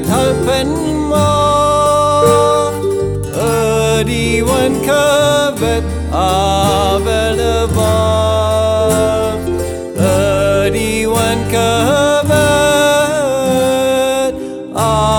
thật phấn mơ điวันkövet avelevar diวันkövet